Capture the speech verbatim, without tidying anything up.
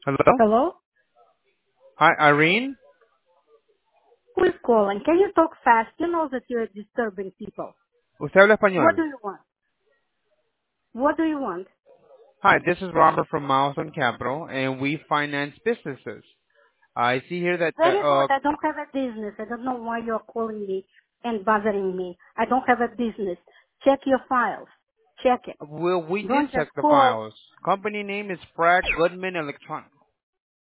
Hello? Hello? Hi, Irene. Who is calling? Can you talk fast? You know that you're disturbing people. Usted habla What español. do you want? What do you want? Hi, this is Robert from Milestone Capital, and we finance businesses. I see here that, uh, Very good. uh, I don't have a business. I don't know why you're calling me and bothering me. I don't have a business. Check your files. Check it. well, we did Don't just check the call. files. Company name is Bragg Goodman Electronics.